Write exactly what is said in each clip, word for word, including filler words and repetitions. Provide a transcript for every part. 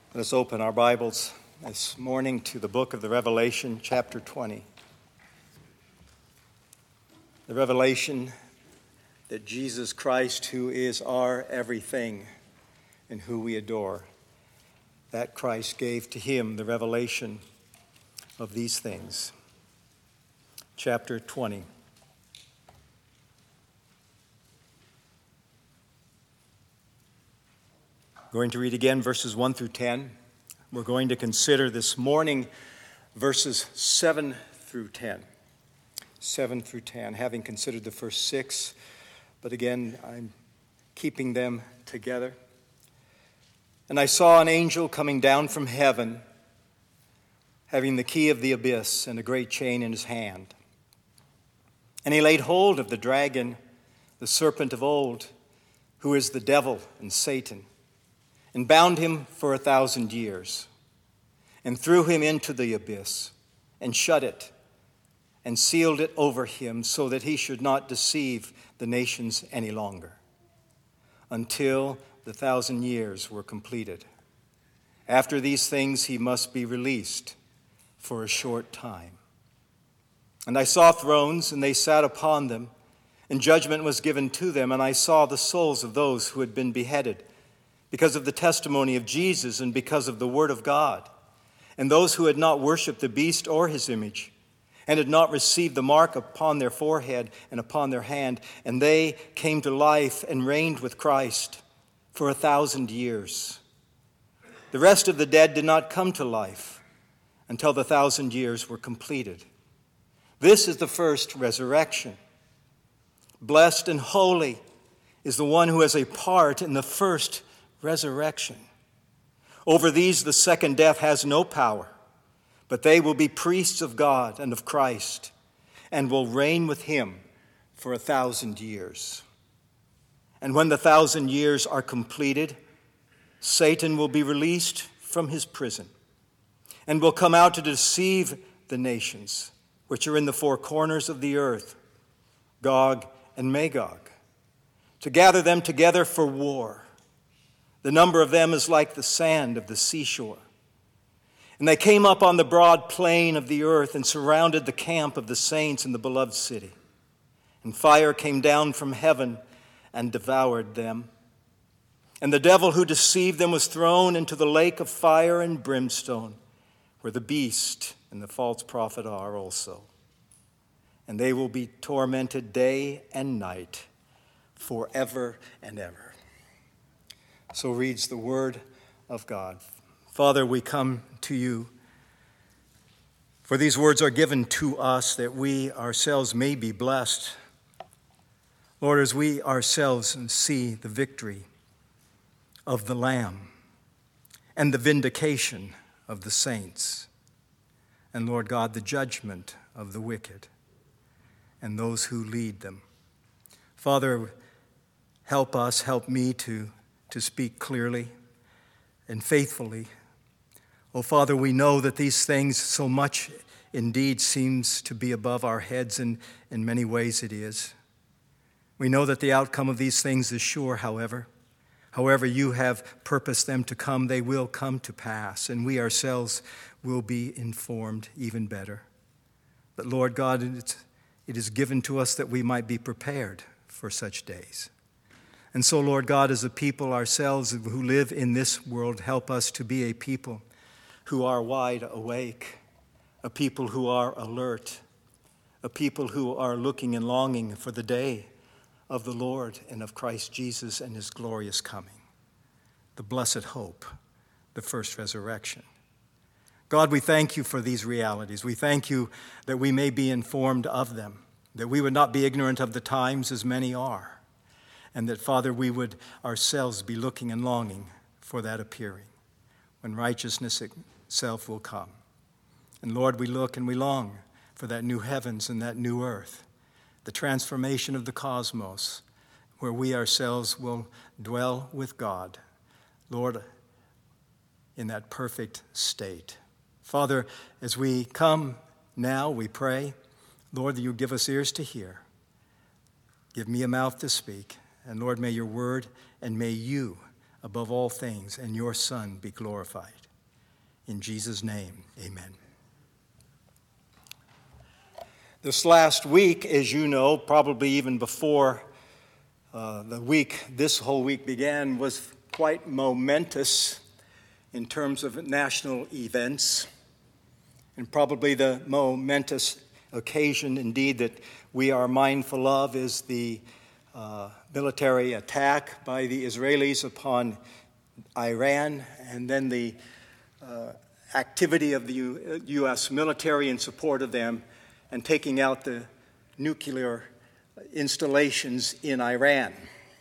Let us open our Bibles this morning to the book of the Revelation, chapter twenty. The revelation that Jesus Christ, who is our everything and who we adore, that Christ gave to him the revelation of these things. Chapter twenty. Going to read again verses one through ten. We're going to consider this morning verses seven through ten. seven through ten, having considered the first six, but again, I'm keeping them together. And I saw an angel coming down from heaven, having the key of the abyss and a great chain in his hand. And he laid hold of the dragon, the serpent of old, who is the devil and Satan, and bound him for a thousand years, and threw him into the abyss, and shut it, and sealed it over him, so that he should not deceive the nations any longer, until the thousand years were completed. After these things he must be released for a short time. And I saw thrones, and they sat upon them, and judgment was given to them, and I saw the souls of those who had been beheaded because of the testimony of Jesus and because of the word of God, and those who had not worshipped the beast or his image, and had not received the mark upon their forehead and upon their hand, and they came to life and reigned with Christ for a thousand years. The rest of the dead did not come to life until the thousand years were completed. This is the first resurrection. Blessed and holy is the one who has a part in the first resurrection. Over these the second death has no power, but they will be priests of God and of Christ, and will reign with him for a thousand years. And when the thousand years are completed, Satan will be released from his prison, and will come out to deceive the nations which are in the four corners of the earth, Gog and Magog, to gather them together for war. The number of them is like the sand of the seashore. And they came up on the broad plain of the earth and surrounded the camp of the saints in the beloved city. And fire came down from heaven and devoured them. And the devil who deceived them was thrown into the lake of fire and brimstone, where the beast and the false prophet are also. And they will be tormented day and night forever and ever. So reads the word of God. Father, we come to you, for these words are given to us that we ourselves may be blessed. Lord, as we ourselves see the victory of the Lamb and the vindication of the saints, and Lord God, the judgment of the wicked and those who lead them. Father, help us, help me to to speak clearly and faithfully. Oh, Father, we know that these things so much indeed seems to be above our heads, and in many ways it is. We know that the outcome of these things is sure, however. However you have purposed them to come, they will come to pass, and we ourselves will be informed even better. But Lord God, it's, it is given to us that we might be prepared for such days. And so, Lord God, as a people ourselves who live in this world, help us to be a people who are wide awake, a people who are alert, a people who are looking and longing for the day of the Lord and of Christ Jesus and his glorious coming, the blessed hope, the first resurrection. God, we thank you for these realities. We thank you that we may be informed of them, that we would not be ignorant of the times as many are, and that, Father, we would ourselves be looking and longing for that appearing, when righteousness itself will come. And Lord, we look and we long for that new heavens and that new earth, the transformation of the cosmos, where we ourselves will dwell with God, Lord, in that perfect state. Father, as we come now, we pray, Lord, that you give us ears to hear. Give me a mouth to speak. And Lord, may your word and may you above all things, and your Son be glorified. In Jesus' name, amen. This last week, as you know, probably even before uh, the week, this whole week began, was quite momentous in terms of national events, and probably the momentous occasion indeed that we are mindful of is the uh, military attack by the Israelis upon Iran, and then the uh, activity of the U- U.S. military in support of them and taking out the nuclear installations in Iran.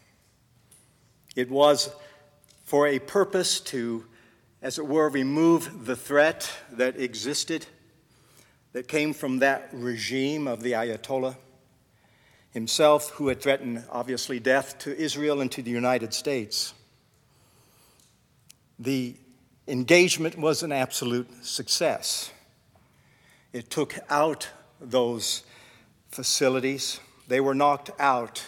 It was for a purpose to, as it were, remove the threat that existed, that came from that regime of the Ayatollah himself, who had threatened, obviously, death to Israel and to the United States. The engagement was an absolute success. It took out those facilities. They were knocked out.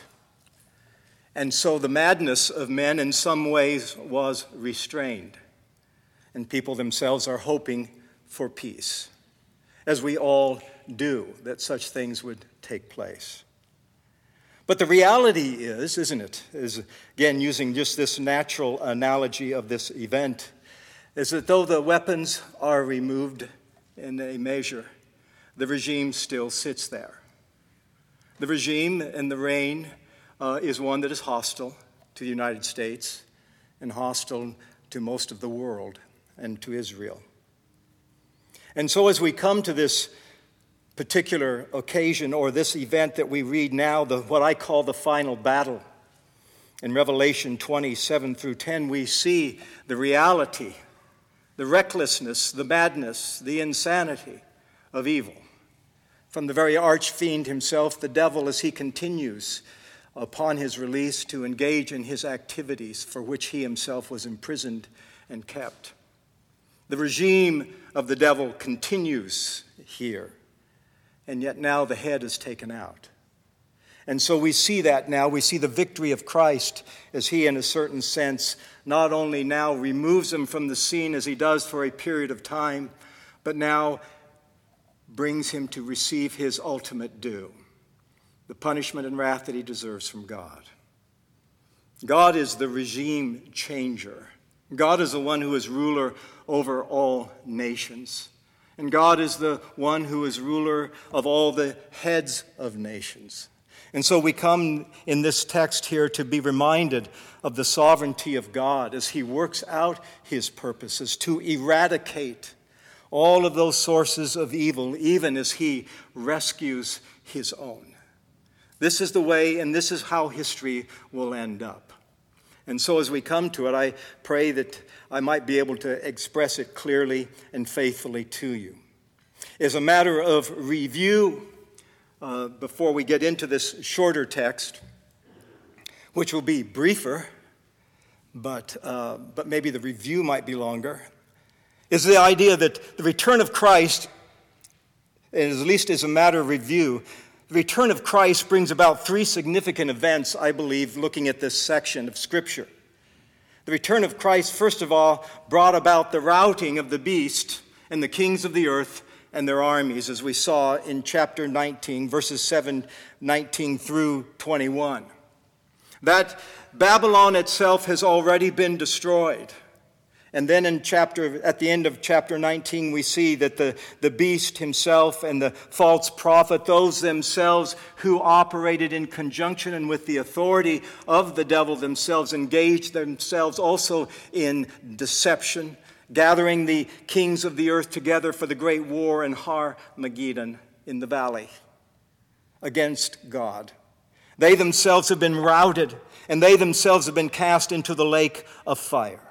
And so the madness of men in some ways was restrained. And people themselves are hoping for peace, as we all do, that such things would take place. But the reality is, isn't it, is again using just this natural analogy of this event, is that though the weapons are removed in a measure, the regime still sits there. The regime and the reign uh, is one that is hostile to the United States and hostile to most of the world and to Israel. And so as we come to this particular occasion or this event that we read now, the what I call the final battle, in Revelation twenty-seven through ten, we see the reality, the recklessness, the madness, the insanity of evil. From the very archfiend himself, the devil, as he continues upon his release to engage in his activities for which he himself was imprisoned and kept. The regime of the devil continues here, and yet now the head is taken out. And so we see that now. We see the victory of Christ as he, in a certain sense, not only now removes him from the scene as he does for a period of time, but now brings him to receive his ultimate due, the punishment and wrath that he deserves from God. God is the regime changer. God is the one who is ruler over all nations. And God is the one who is ruler of all the heads of nations. And so we come in this text here to be reminded of the sovereignty of God as he works out his purposes to eradicate all of those sources of evil, even as he rescues his own. This is the way, and this is how history will end up. And so as we come to it, I pray that I might be able to express it clearly and faithfully to you. As a matter of review, uh, before we get into this shorter text, which will be briefer, but, uh, but maybe the review might be longer, is the idea that the return of Christ, at least as a matter of review, the return of Christ brings about three significant events, I believe, looking at this section of Scripture. The return of Christ, first of all, brought about the routing of the beast and the kings of the earth and their armies, as we saw in chapter nineteen, verses seven, nineteen through twenty-one. That Babylon itself has already been destroyed. And then in chapter, at the end of chapter nineteen, we see that the, the beast himself and the false prophet, those themselves who operated in conjunction and with the authority of the devil themselves, engaged themselves also in deception, gathering the kings of the earth together for the great war in Har-Magedon in the valley against God. They themselves have been routed, and they themselves have been cast into the lake of fire.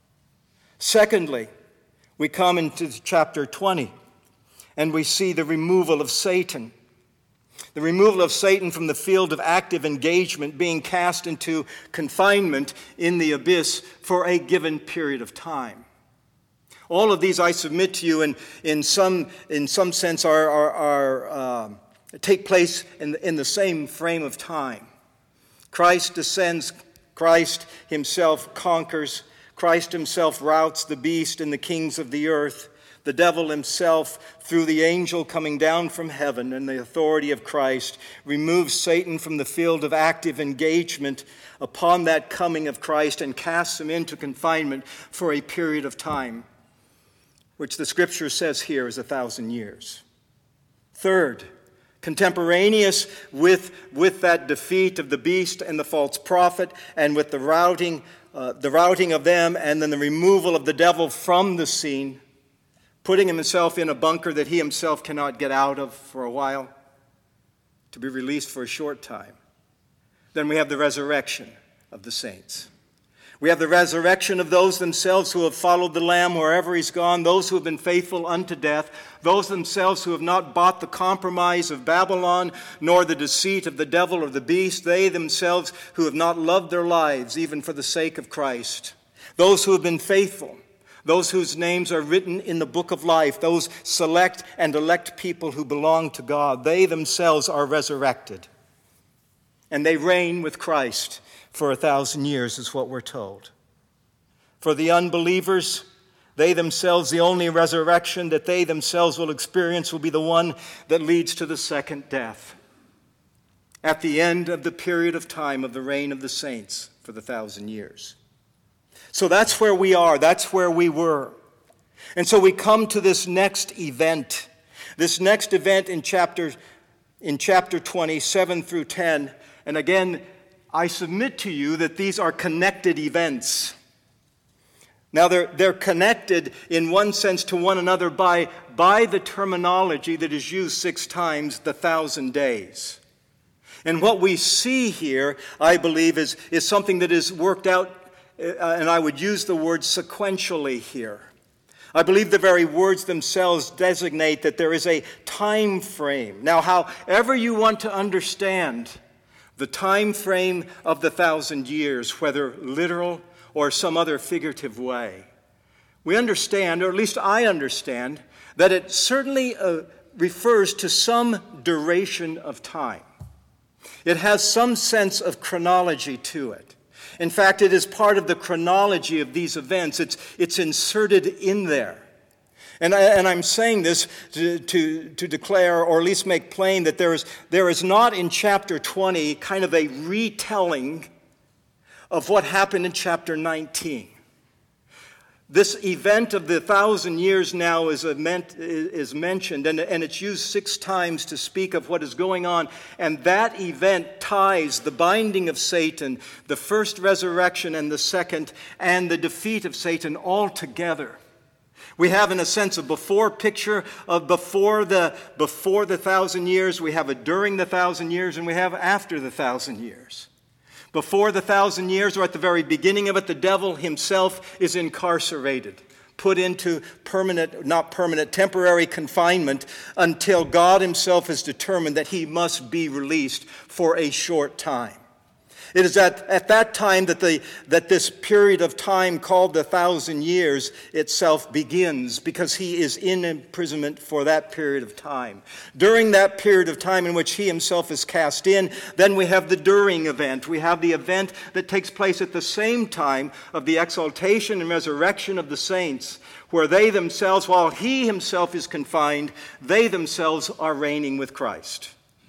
Secondly, we come into chapter twenty, and we see the removal of Satan. The removal of Satan from the field of active engagement, being cast into confinement in the abyss for a given period of time. All of these I submit to you, and in some, in some sense are, are, are uh, take place in, in the same frame of time. Christ descends, Christ himself conquers, Christ himself routs the beast and the kings of the earth. The devil himself, through the angel coming down from heaven and the authority of Christ, removes Satan from the field of active engagement upon that coming of Christ and casts him into confinement for a period of time, which the scripture says here is a thousand years. Third, contemporaneous with, with that defeat of the beast and the false prophet, and with the routing, uh, the routing of them, and then the removal of the devil from the scene, putting himself in a bunker that he himself cannot get out of for a while, to be released for a short time. Then we have the resurrection of the saints. We have the resurrection of those themselves who have followed the Lamb wherever he's gone, those who have been faithful unto death, those themselves who have not bought the compromise of Babylon, nor the deceit of the devil or the beast, they themselves who have not loved their lives even for the sake of Christ, those who have been faithful, those whose names are written in the book of life, those select and elect people who belong to God, they themselves are resurrected. And they reign with Christ for a thousand years, is what we're told. For the unbelievers, they themselves, the only resurrection that they themselves will experience will be the one that leads to the second death, at the end of the period of time of the reign of the saints for the thousand years. So that's where we are. That's where we were. And so we come to this next event. This next event in chapter, in chapter twenty, seven through ten. And again, I submit to you that these are connected events. Now, they're, they're connected in one sense to one another by, by the terminology that is used six times, the thousand days. And what we see here, I believe, is, is something that is worked out, Uh, and I would use the word sequentially here. I believe the very words themselves designate that there is a time frame. Now, however you want to understand the time frame of the thousand years, whether literal or some other figurative way, we understand, or at least I understand, that it certainly uh, refers to some duration of time. It has some sense of chronology to it. In fact, it is part of the chronology of these events. It's, it's inserted in there. And, I, and I'm saying this to, to, to declare, or at least make plain, that there is, there is not in chapter twenty kind of a retelling of what happened in chapter nineteen. This event of the thousand years now is, a meant, is mentioned, and, and it's used six times to speak of what is going on. And that event ties the binding of Satan, the first resurrection and the second, and the defeat of Satan all together. We have, in a sense, a before picture of before the, before the thousand years. We have a during the thousand years, and we have after the thousand years. Before the thousand years, or at the very beginning of it, the devil himself is incarcerated, put into permanent, not permanent, temporary confinement until God himself has determined that he must be released for a short time. It is at, at that time that, the, that this period of time called the thousand years itself begins, because he is in imprisonment for that period of time. During that period of time in which he himself is cast in, then we have the during event. We have the event that takes place at the same time of the exaltation and resurrection of the saints, where they themselves, while he himself is confined, they themselves are reigning with Christ.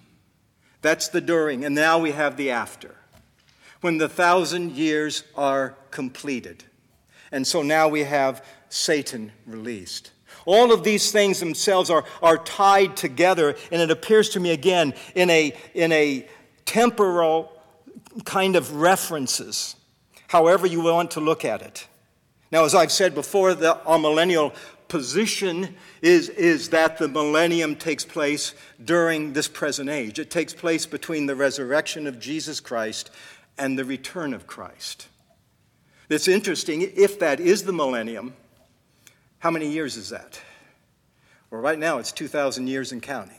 That's the during, and now we have the after, when the thousand years are completed. And so now we have Satan released. All of these things themselves are, are tied together, and it appears to me again in a, in a temporal kind of references, however you want to look at it. Now, as I've said before, the amillennial position is, is that the millennium takes place during this present age. It takes place between the resurrection of Jesus Christ and the return of Christ. It's interesting, if that is the millennium, how many years is that? Well, right now it's two thousand years and counting.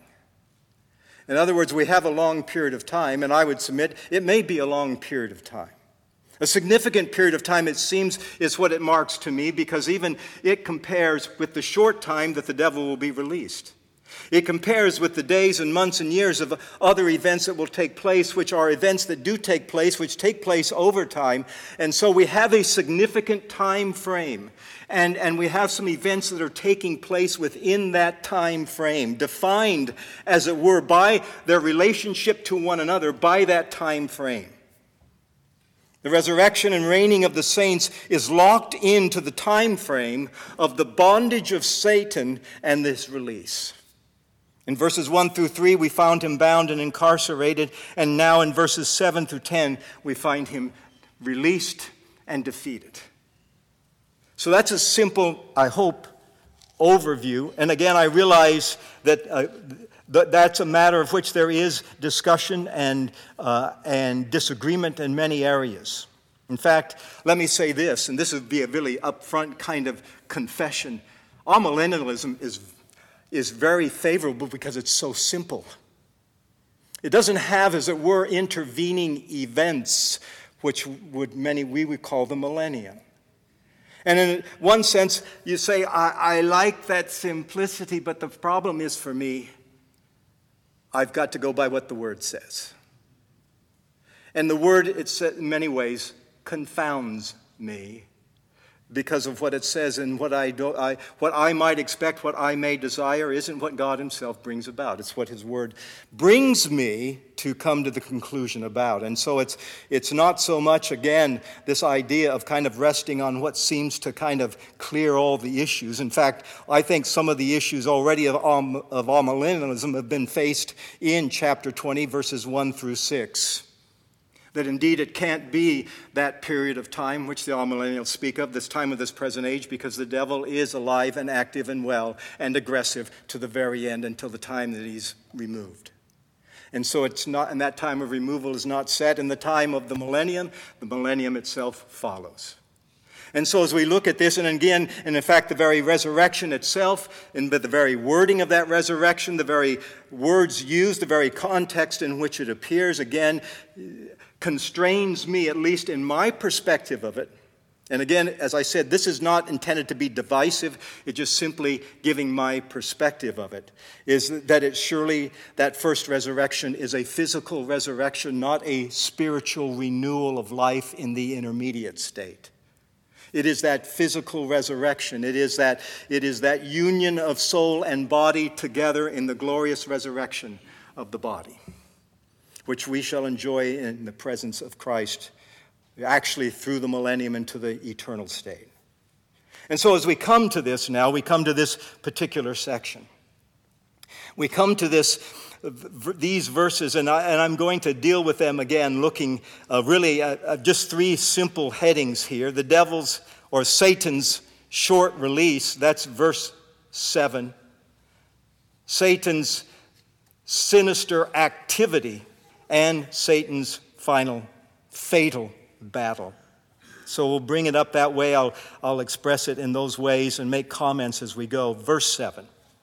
In other words, we have a long period of time, and I would submit it may be a long period of time. A significant period of time, it seems, is what it marks to me, because even it compares with the short time that the devil will be released. It compares with the days and months and years of other events that will take place, which are events that do take place, which take place over time. And so we have a significant time frame. And, and we have some events that are taking place within that time frame, defined, as it were, by their relationship to one another by that time frame. The resurrection and reigning of the saints is locked into the time frame of the bondage of Satan and this release. In verses one through three, we found him bound and incarcerated, and now in verses seven through ten, we find him released and defeated. So that's a simple, I hope, overview. And again, I realize that uh, th- that's a matter of which there is discussion and, uh, and disagreement in many areas. In fact, let me say this, and this would be a really upfront kind of confession. Amillennialism is, is very favorable because it's so simple. It doesn't have, as it were, intervening events, which would many we would call the millennium. And in one sense, you say, I, I like that simplicity, but the problem is for me, I've got to go by what the Word says. And the Word, it's in many ways, confounds me because of what it says, and what I, do, I, what I might expect, what I may desire, isn't what God himself brings about. It's what his Word brings me to come to the conclusion about. And so it's, it's not so much, again, this idea of kind of resting on what seems to kind of clear all the issues. In fact, I think some of the issues already of, of amillennialism have been faced in chapter twenty, verses one through six. That indeed it can't be that period of time which the amillennials speak of, this time of this present age, because the devil is alive and active and well and aggressive to the very end until the time that he's removed. And so it's not, and that time of removal is not set. In the time of the millennium, the millennium itself follows. And so as we look at this, and again, and in fact the very resurrection itself, and the very wording of that resurrection, the very words used, the very context in which it appears, again, constrains me, at least in my perspective of it. And again, as I said, this is not intended to be divisive. It's just simply giving my perspective of it, is that it surely, that first resurrection is a physical resurrection, not a spiritual renewal of life in the intermediate state. It is that physical resurrection. It is that, it is that union of soul and body together in the glorious resurrection of the body, which we shall enjoy in the presence of Christ, actually through the millennium into the eternal state. And so as we come to this now, we come to this particular section. We come to this, these verses, and, I, and I'm going to deal with them again, looking uh, really at, at just three simple headings here. The devil's, or Satan's, short release, that's verse seven. Satan's sinister activity, and Satan's final fatal battle. So we'll bring it up that way. I'll, I'll express it in those ways and make comments as we go. Verse seven.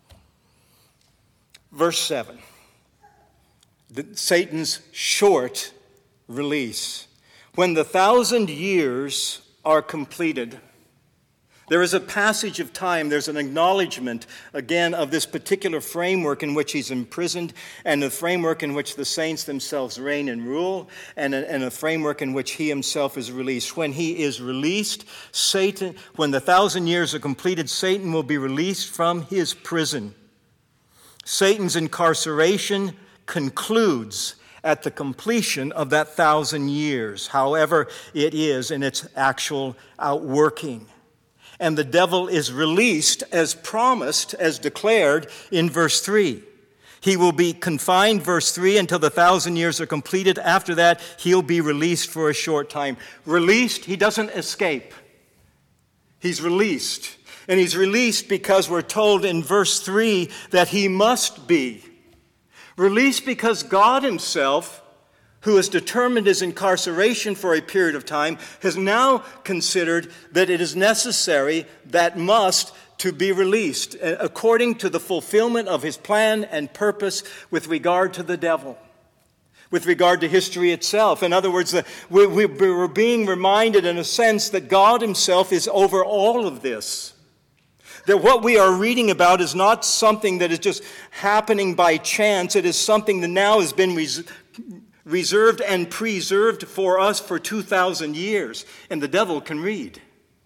Verse seven. The, Satan's short release. When the thousand years are completed, there is a passage of time, there's an acknowledgement, again, of this particular framework in which he's imprisoned, and the framework in which the saints themselves reign and rule, and a, and a framework in which he himself is released. When he is released, Satan, when the thousand years are completed, Satan will be released from his prison. Satan's incarceration concludes at the completion of that thousand years, however it is in its actual outworking. And the devil is released as promised, as declared in verse three. He will be confined, verse three, until the thousand years are completed. After that, he'll be released for a short time. Released, he doesn't escape. He's released. And he's released because we're told in verse three that he must be. Released because God himself, who has determined his incarceration for a period of time, has now considered that it is necessary, that must, to be released, according to the fulfillment of his plan and purpose with regard to the devil, with regard to history itself. In other words, we're being reminded in a sense that God himself is over all of this. That what we are reading about is not something that is just happening by chance. It is something that now has been res- reserved and preserved for us for two thousand years. And the devil can read.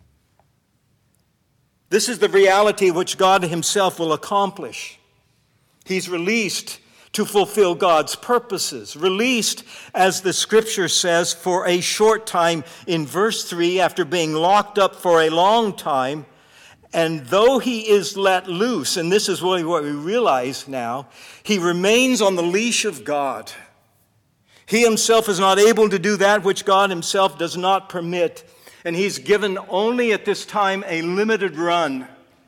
This is the reality which God himself will accomplish. He's released to fulfill God's purposes. Released, as the scripture says, for a short time in verse three, after being locked up for a long time. And though he is let loose, and this is really what we realize now, he remains on the leash of God. He himself is not able to do that which God himself does not permit. And he's given only at this time a limited run.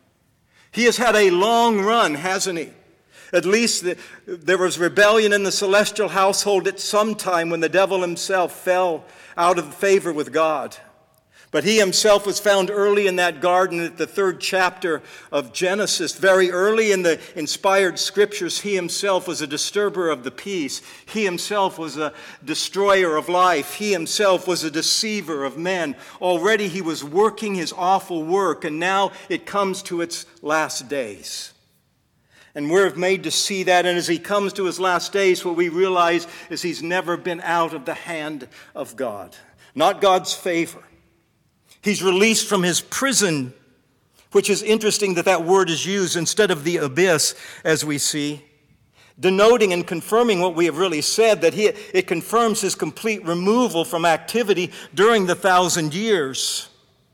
He has had a long run, hasn't he? At least the, there was rebellion in the celestial household at some time when the devil himself fell out of favor with God. But he himself was found early in that garden at the third chapter of Genesis. Very early in the inspired scriptures, he himself was a disturber of the peace. He himself was a destroyer of life. He himself was a deceiver of men. Already he was working his awful work, and now it comes to its last days. And we're made to see that, and as he comes to his last days, what we realize is he's never been out of the hand of God. Not God's favor. He's released from his prison, which is interesting that that word is used instead of the abyss, as we see, denoting and confirming what we have really said, that he, it confirms his complete removal from activity during the thousand years.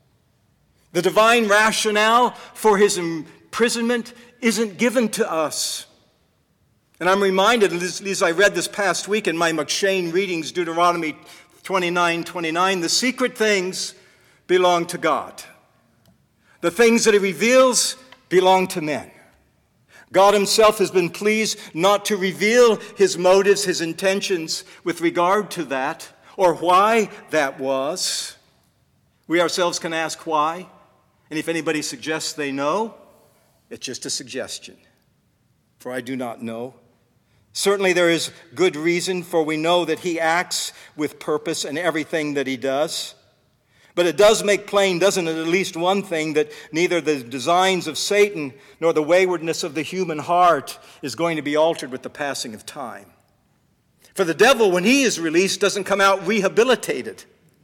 The divine rationale for his imprisonment isn't given to us. And I'm reminded, as I read this past week in my McShane readings, Deuteronomy twenty-nine twenty-nine, the secret things belong to God. The things that he reveals belong to men. God himself has been pleased not to reveal his motives, his intentions with regard to that, or why that was. We ourselves can ask why, and if anybody suggests they know, it's just a suggestion, for I do not know. Certainly there is good reason, for we know that he acts with purpose in everything that he does. But it does make plain, doesn't it, at least one thing, that neither the designs of Satan nor the waywardness of the human heart is going to be altered with the passing of time. For the devil, when he is released, doesn't come out rehabilitated.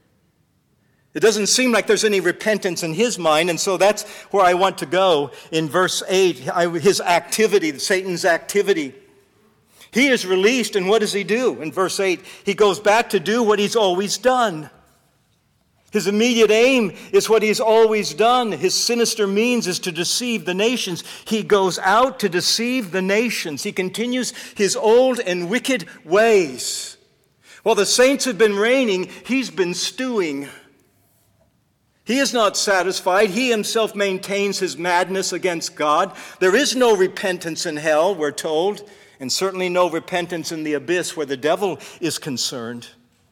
It doesn't seem like there's any repentance in his mind, and so that's where I want to go in verse eight, his activity, Satan's activity. He is released, and what does he do? In verse eight, he goes back to do what he's always done. His immediate aim is what he's always done. His sinister means is to deceive the nations. He goes out to deceive the nations. He continues his old and wicked ways. While the saints have been reigning, he's been stewing. He is not satisfied. He himself maintains his madness against God. There is no repentance in hell, we're told, and certainly no repentance in the abyss where the devil is concerned.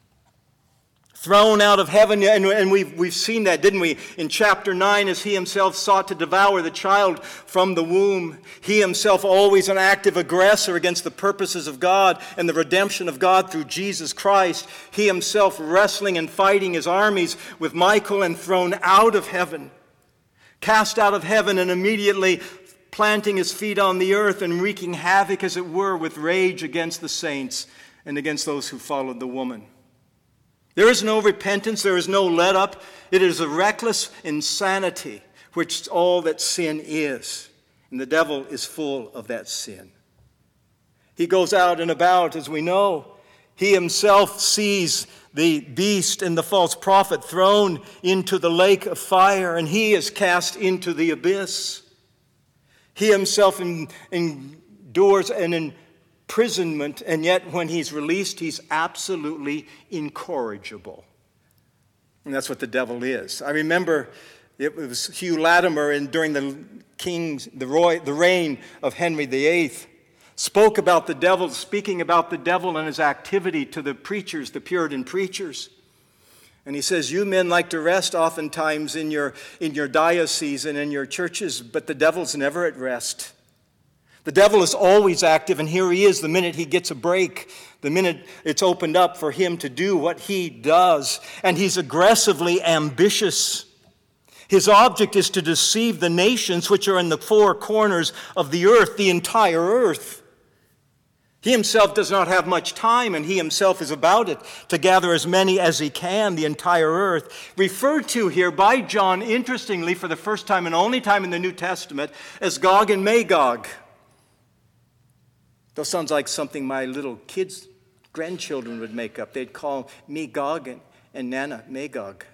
Thrown out of heaven, and, and we've, we've seen that, didn't we? In chapter nine, as he himself sought to devour the child from the womb, he himself always an active aggressor against the purposes of God and the redemption of God through Jesus Christ. He himself wrestling and fighting his armies with Michael and thrown out of heaven, cast out of heaven and immediately planting his feet on the earth and wreaking havoc, as it were, with rage against the saints and against those who followed the woman. There is no repentance, there is no let up. It is a reckless insanity, which is all that sin is. And the devil is full of that sin. He goes out and about, as we know. He himself sees the beast and the false prophet thrown into the lake of fire, and he is cast into the abyss. He himself endures an imprisonment, and yet when he's released, he's absolutely incorrigible. And that's what the devil is. I remember it was Hugh Latimer, and during the king's the, roy, the reign of Henry the Eighth, spoke about the devil, speaking about the devil and his activity to the preachers, the Puritan preachers. And he says, you men like to rest oftentimes in your, in your diocese and in your churches, but the devil's never at rest. The devil is always active, and here he is the minute he gets a break, the minute it's opened up for him to do what he does. And he's aggressively ambitious. His object is to deceive the nations which are in the four corners of the earth, the entire earth. He himself does not have much time, and he himself is about it, to gather as many as he can, the entire earth. Referred to here by John, interestingly, for the first time and only time in the New Testament, as Gog and Magog. That sounds like something my little kids, grandchildren would make up. They'd call me Gog and, and Nana Magog.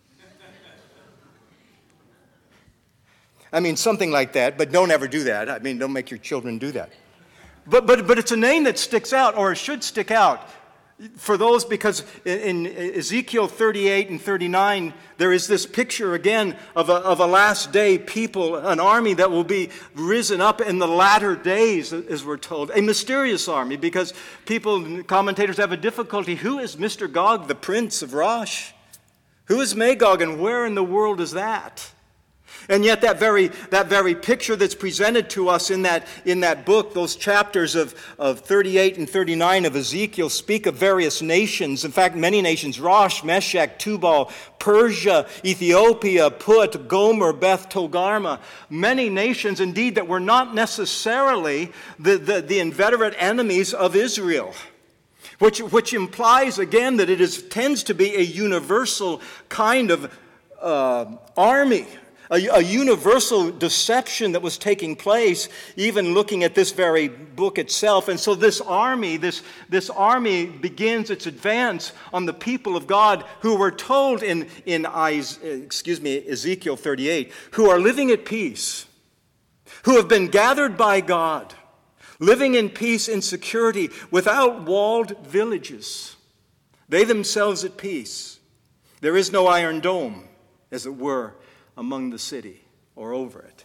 I mean, something like that, but don't ever do that. I mean, don't make your children do that. But, but, but it's a name that sticks out, or it should stick out, for those, because in, in Ezekiel thirty-eight and thirty-nine, there is this picture again of a, of a last day people, an army that will be risen up in the latter days, as we're told. A mysterious army, because people, commentators have a difficulty. Who is Mister Gog, the prince of Rosh? Who is Magog, and where in the world is that? And yet that very, that very picture that's presented to us in that, in that book, those chapters of, of thirty-eight and thirty-nine of Ezekiel speak of various nations. In fact, many nations: Rosh, Meshech, Tubal, Persia, Ethiopia, Put, Gomer, Beth Togarmah. Many nations, indeed, that were not necessarily the, the, the inveterate enemies of Israel. Which, which implies, again, that it is, tends to be a universal kind of uh, army. A, a universal deception that was taking place, even looking at this very book itself. And so this army, this, this army begins its advance on the people of God who were told in, in excuse me, Ezekiel thirty-eight, who are living at peace, who have been gathered by God, living in peace and security without walled villages. They themselves at peace. There is no iron dome, as it were, among the city or over it.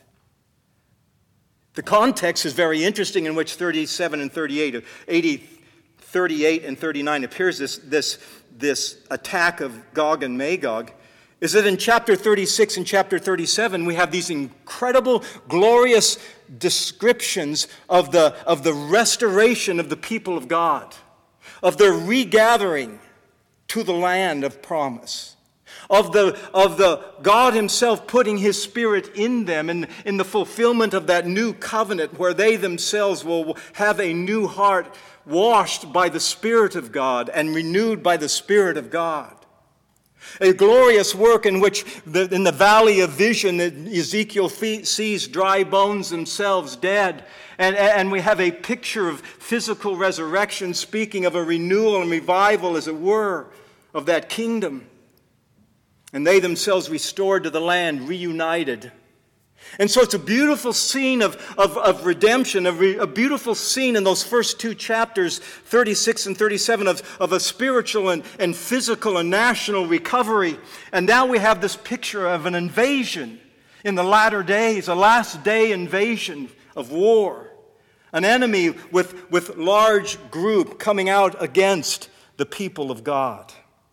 The context is very interesting in which thirty-seven and thirty-eight, eighty, thirty-eight and thirty-nine appears this, this, this attack of Gog and Magog, is that in chapter thirty-six and chapter thirty-seven we have these incredible, glorious descriptions of the, of the restoration of the people of God, of their regathering to the land of promise. Of the, of the God himself putting his Spirit in them, and in the fulfillment of that new covenant where they themselves will have a new heart washed by the Spirit of God and renewed by the Spirit of God. A glorious work in which the, in the valley of vision Ezekiel sees dry bones themselves dead. And, and we have a picture of physical resurrection, speaking of a renewal and revival, as it were, of that kingdom. And they themselves restored to the land, reunited. And so it's a beautiful scene of, of, of redemption, a, re, a beautiful scene in those first two chapters, thirty-six and thirty-seven, of, of a spiritual and, and physical and national recovery. And now we have this picture of an invasion in the latter days, a last day invasion of war. An enemy with, with large group coming out against the people of God.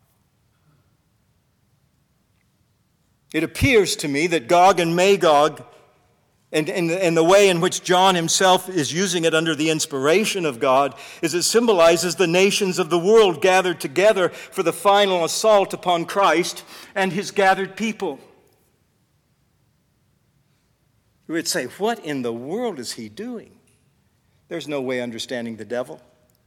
It appears to me that Gog and Magog, and, and, and the way in which John himself is using it under the inspiration of God, is it symbolizes the nations of the world gathered together for the final assault upon Christ and his gathered people. We would say, what in the world is he doing? There's no way understanding the devil.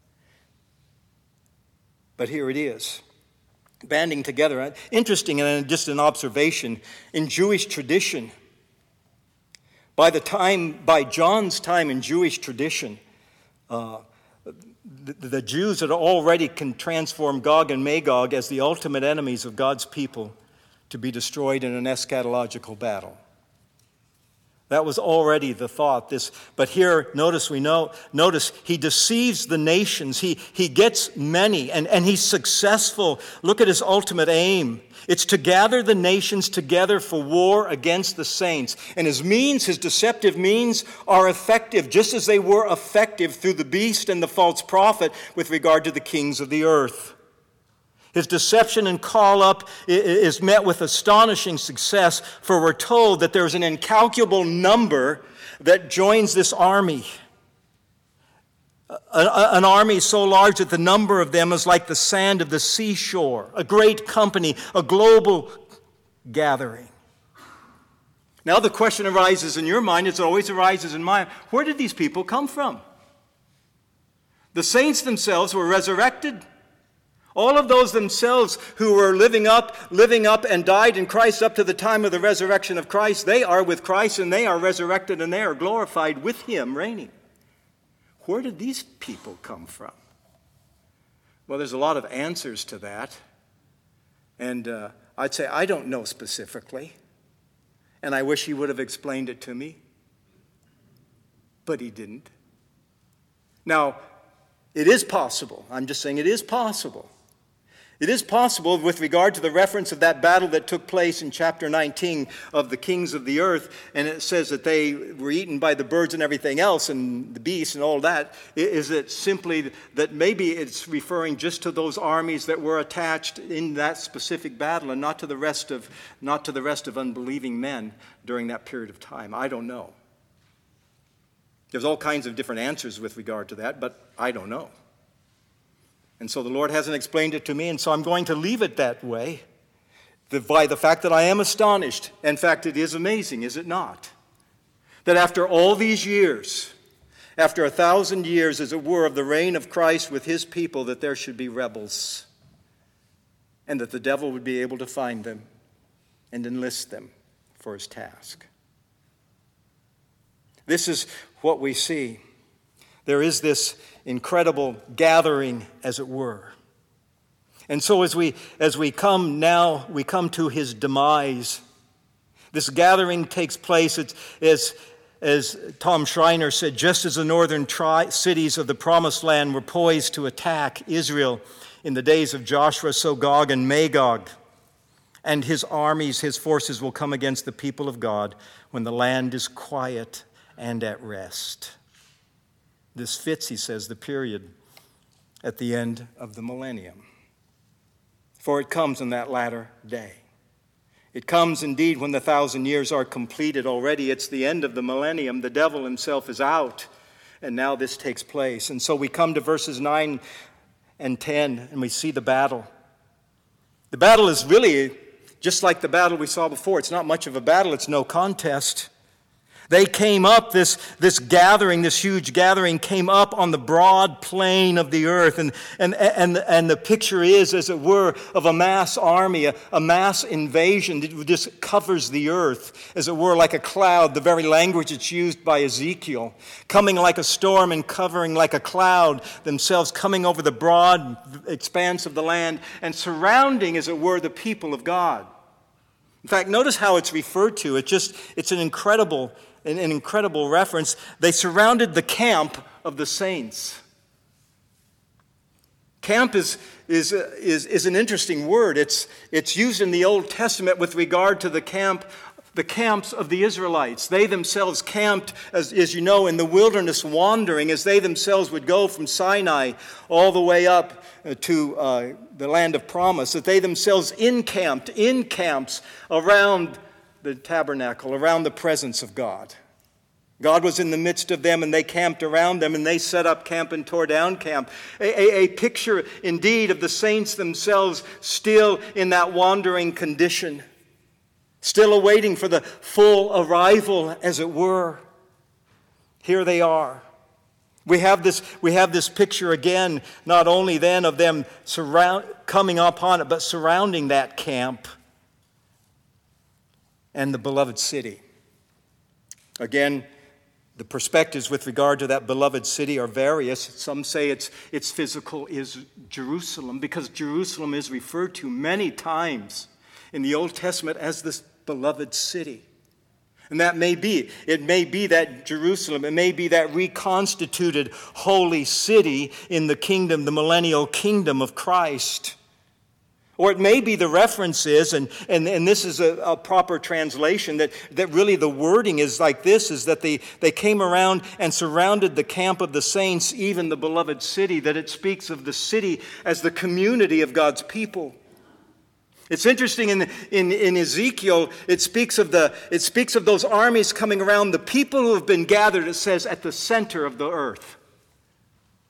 But here it is. Banding together. Interesting, and just an observation, in Jewish tradition, by the time, by John's time in Jewish tradition, uh, the, the Jews had already can transform Gog and Magog as the ultimate enemies of God's people to be destroyed in an eschatological battle. That was already the thought. This, but here, notice we know, notice he deceives the nations. He, he gets many, and, and he's successful. Look at his ultimate aim. It's to gather the nations together for war against the saints. And his means, his deceptive means, are effective, just as they were effective through the beast and the false prophet with regard to the kings of the earth. His deception and call-up is met with astonishing success, for we're told that there's an incalculable number that joins this army. An army so large that the number of them is like the sand of the seashore, a great company, a global gathering. Now the question arises in your mind, as it always arises in mine, where did these people come from? The saints themselves were resurrected. All of those themselves who were living up, living up and died in Christ up to the time of the resurrection of Christ, they are with Christ and they are resurrected and they are glorified with him reigning. Where did these people come from? Well, there's a lot of answers to that. And uh, I'd say I don't know specifically. And I wish he would have explained it to me. But he didn't. Now, it is possible. I'm just saying it is possible. It is possible with regard to the reference of that battle that took place in chapter nineteen of the kings of the earth, and it says that they were eaten by the birds and everything else and the beasts and all that. Is it simply that maybe it's referring just to those armies that were attached in that specific battle and not to the rest of not to the rest of unbelieving men during that period of time? I don't know. There's all kinds of different answers with regard to that, but I don't know. And so the Lord hasn't explained it to me, and so I'm going to leave it that way the, by the fact that I am astonished. In fact, it is amazing, is it not? That after all these years, after a thousand years, as it were, of the reign of Christ with his people, that there should be rebels, and that the devil would be able to find them and enlist them for his task. This is what we see. There is this incredible gathering, as it were. And so as we as we come now, we come to his demise. This gathering takes place, it's, as, as Tom Schreiner said, just as the northern tri- cities of the Promised Land were poised to attack Israel in the days of Joshua, so Gog and Magog and his armies, his forces will come against the people of God when the land is quiet and at rest. This fits, he says, the period at the end of the millennium. For it comes in that latter day. It comes indeed when the thousand years are completed already. It's the end of the millennium. The devil himself is out. And now this takes place. And so we come to verses nine and ten, and we see the battle. The battle is really just like the battle we saw before. It's not much of a battle. It's no contest. They came up, this, this gathering, this huge gathering came up on the broad plain of the earth. And, and, and, and the picture is, as it were, of a mass army, a, a mass invasion that just covers the earth, as it were, like a cloud, the very language that's used by Ezekiel, coming like a storm and covering like a cloud, themselves coming over the broad expanse of the land and surrounding, as it were, the people of God. In fact, notice how it's referred to. It just, it's an incredible An, an incredible reference. They surrounded the camp of the saints. Camp is, is, is, is an interesting word. It's, it's used in the Old Testament with regard to the camp, the camps of the Israelites. They themselves camped, as, as you know, in the wilderness wandering, as they themselves would go from Sinai all the way up to uh, the land of promise, that they themselves encamped in camps around the tabernacle, around the presence of God. God was in the midst of them, and they camped around them, and they set up camp and tore down camp. A, a, a picture, indeed, of the saints themselves still in that wandering condition, still awaiting for the full arrival, as it were. Here they are. We have this, we have this picture again, not only then of them surround, coming upon it, but surrounding that camp and the beloved city. Again, the perspectives with regard to that beloved city are various. Some say it's, it's physical is Jerusalem, because Jerusalem is referred to many times in the Old Testament as this beloved city. And that may be. It may be that Jerusalem, it may be that reconstituted holy city in the kingdom, the millennial kingdom of Christ. Or it may be the reference is, and, and, and this is a, a proper translation, that, that really the wording is like this, is that they, they came around and surrounded the camp of the saints, even the beloved city, that it speaks of the city as the community of God's people. It's interesting, in, in, in Ezekiel, it speaks of the it speaks of those armies coming around, the people who have been gathered, it says, at the center of the earth.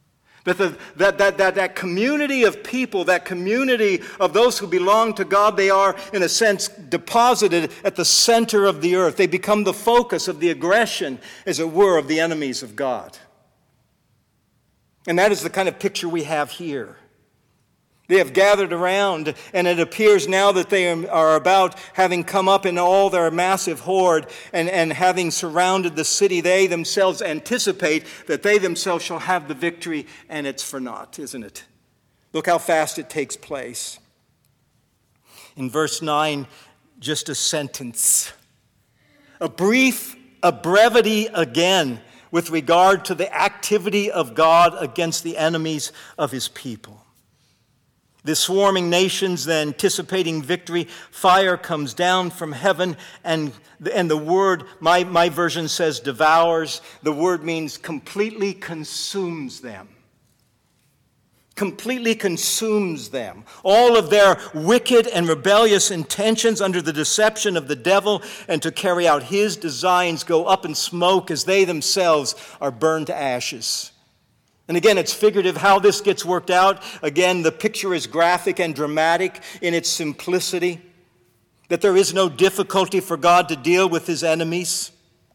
That, the, that, that, that, that community of people, that community of those who belong to God, they are, in a sense, deposited at the center of the earth. They become the focus of the aggression, as it were, of the enemies of God. And that is the kind of picture we have here. They have gathered around, and it appears now that they are about, having come up in all their massive horde and, and having surrounded the city, they themselves anticipate that they themselves shall have the victory, and it's for naught, isn't it? Look how fast it takes place. In verse nine, just a sentence. A brief, a brevity again with regard to the activity of God against the enemies of his people. The swarming nations, then anticipating victory, fire comes down from heaven, and, and the word, my, my version says devours. The word means completely consumes them. Completely consumes them. All of their wicked and rebellious intentions under the deception of the devil and to carry out his designs go up in smoke as they themselves are burned to ashes. And again, it's figurative how this gets worked out. Again, the picture is graphic and dramatic in its simplicity, that there is no difficulty for God to deal with his enemies.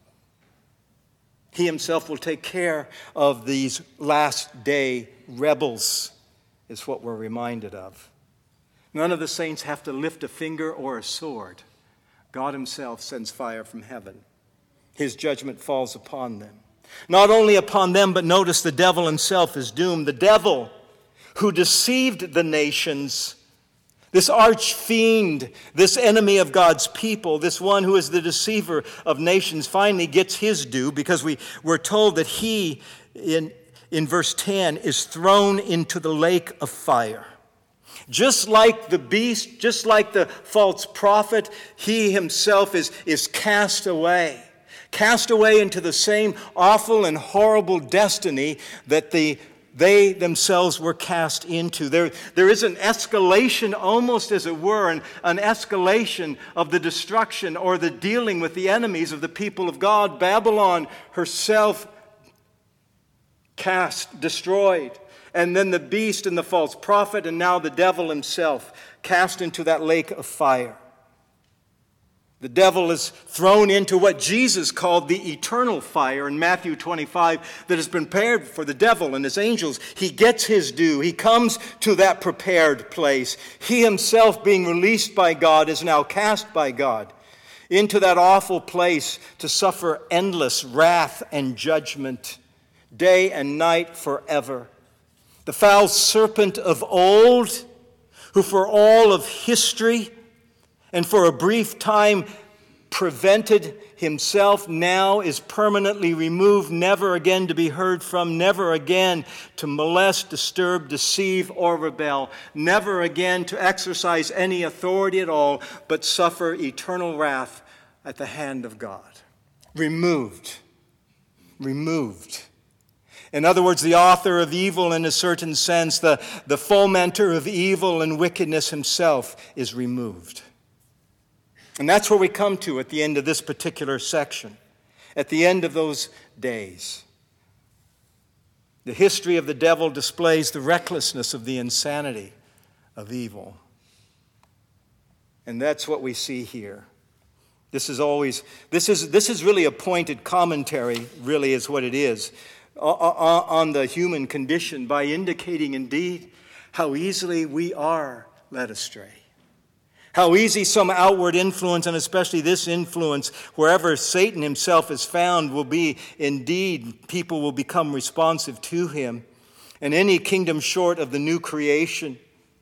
He himself will take care of these last day rebels, is what we're reminded of. None of the saints have to lift a finger or a sword. God himself sends fire from heaven. His judgment falls upon them. Not only upon them, but notice the devil himself is doomed. The devil who deceived the nations, this arch fiend, this enemy of God's people, this one who is the deceiver of nations, finally gets his due, because we were told that he, in, in verse ten, is thrown into the lake of fire. Just like the beast, just like the false prophet, he himself is, is cast away. Cast away into the same awful and horrible destiny that the, they themselves were cast into. There, there is an escalation, almost as it were, an, an escalation of the destruction or the dealing with the enemies of the people of God. Babylon herself cast, destroyed. And then the beast and the false prophet, and now the devil himself cast into that lake of fire. The devil is thrown into what Jesus called the eternal fire in Matthew twenty-five that has been prepared for the devil and his angels. He gets his due. He comes to that prepared place. He himself, being released by God, is now cast by God into that awful place to suffer endless wrath and judgment, day and night forever. The foul serpent of old, who for all of history and for a brief time prevented himself, now is permanently removed, never again to be heard from, never again to molest, disturb, deceive, or rebel, never again to exercise any authority at all, but suffer eternal wrath at the hand of God. Removed. Removed. In other words, the author of evil, in a certain sense, the, the fomenter of evil and wickedness himself, is removed. And that's where we come to at the end of this particular section, at the end of those days. The history of the devil displays the recklessness of the insanity of evil. And that's what we see here. This is always, this is, this is really a pointed commentary, really is what it is, on the human condition, by indicating indeed how easily we are led astray. How easy some outward influence, and especially this influence, wherever Satan himself is found, will be indeed, people will become responsive to him. And any kingdom short of the new creation,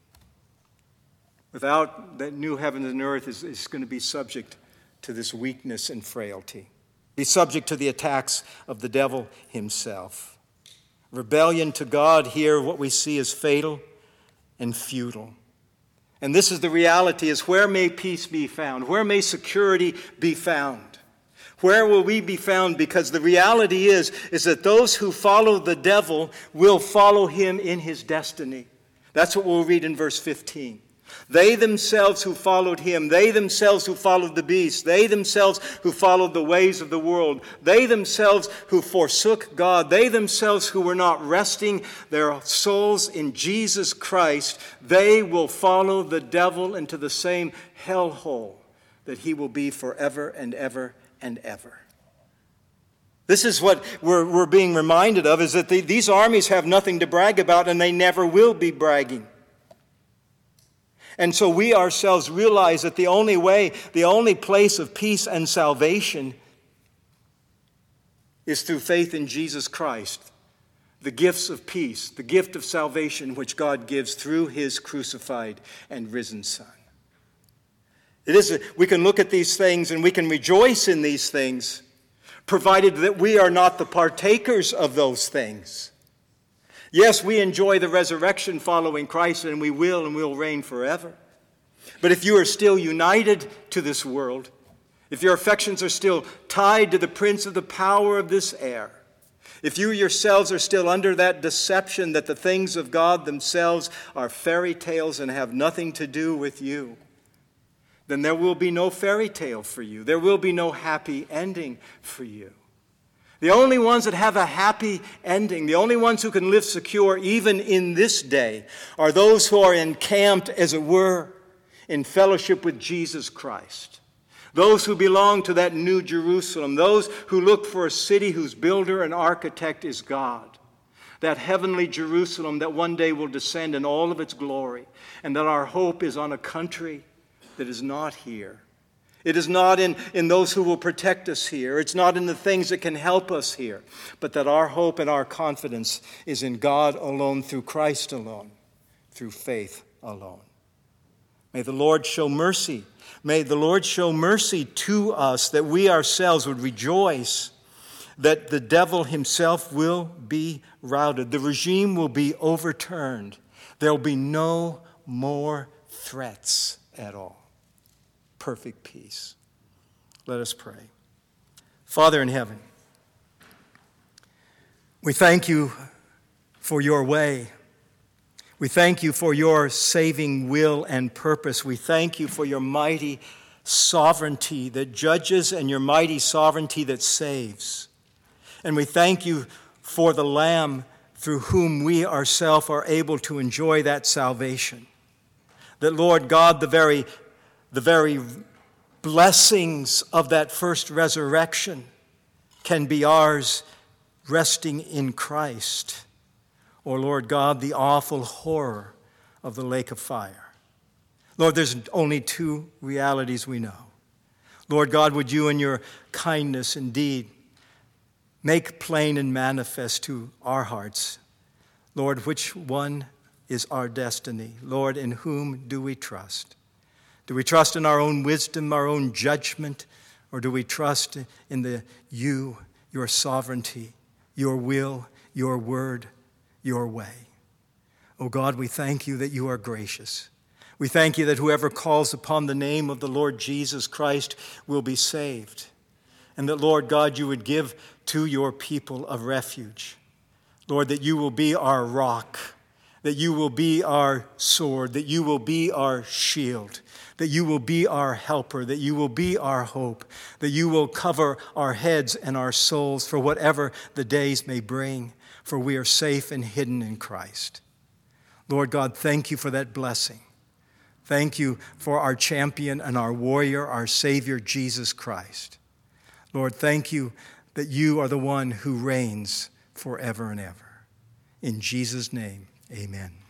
without that new heaven and earth, is, is going to be subject to this weakness and frailty. Be subject to the attacks of the devil himself. Rebellion to God here, what we see is fatal and futile. And this is the reality, is where may peace be found? Where may security be found? Where will we be found? Because the reality is, is that those who follow the devil will follow him in his destiny. That's what we'll read in verse fifteen. They themselves who followed him, they themselves who followed the beast, they themselves who followed the ways of the world, they themselves who forsook God, they themselves who were not resting their souls in Jesus Christ, they will follow the devil into the same hellhole that he will be forever and ever and ever. This is what we're, we're being reminded of, is that the, these armies have nothing to brag about, and they never will be bragging. And so we ourselves realize that the only way, the only place of peace and salvation is through faith in Jesus Christ, the gifts of peace, the gift of salvation which God gives through his crucified and risen Son. It is a, we can look at these things and we can rejoice in these things, provided that we are not the partakers of those things. Yes, we enjoy the resurrection following Christ, and we will and will reign forever. But if you are still united to this world, if your affections are still tied to the prince of the power of this air, if you yourselves are still under that deception that the things of God themselves are fairy tales and have nothing to do with you, then there will be no fairy tale for you. There will be no happy ending for you. The only ones that have a happy ending, the only ones who can live secure even in this day, are those who are encamped, as it were, in fellowship with Jesus Christ. Those who belong to that new Jerusalem, those who look for a city whose builder and architect is God. That heavenly Jerusalem that one day will descend in all of its glory, and that our hope is on a country that is not here. It is not in, in those who will protect us here. It's not in the things that can help us here. But that our hope and our confidence is in God alone, through Christ alone, through faith alone. May the Lord show mercy. May the Lord show mercy to us, that we ourselves would rejoice that the devil himself will be routed. The regime will be overturned. There will be no more threats at all. Perfect peace. Let us pray. Father in heaven, we thank you for your way. We thank you for your saving will and purpose. We thank you for your mighty sovereignty that judges and your mighty sovereignty that saves. And we thank you for the Lamb through whom we ourselves are able to enjoy that salvation. That, Lord God, the very The very blessings of that first resurrection can be ours resting in Christ. Or, Lord God, the awful horror of the lake of fire. Lord, there's only two realities we know. Lord God, would you in your kindness indeed make plain and manifest to our hearts, Lord, which one is our destiny? Lord, in whom do we trust? Do we trust in our own wisdom, our own judgment, or do we trust in the you, your sovereignty, your will, your word, your way? Oh God, we thank you that you are gracious. We thank you that whoever calls upon the name of the Lord Jesus Christ will be saved. And that, Lord God, you would give to your people a refuge. Lord, that you will be our rock, that you will be our sword, that you will be our shield, that you will be our helper, that you will be our hope, that you will cover our heads and our souls for whatever the days may bring, for we are safe and hidden in Christ. Lord God, thank you for that blessing. Thank you for our champion and our warrior, our Savior, Jesus Christ. Lord, thank you that you are the one who reigns forever and ever. In Jesus' name, amen.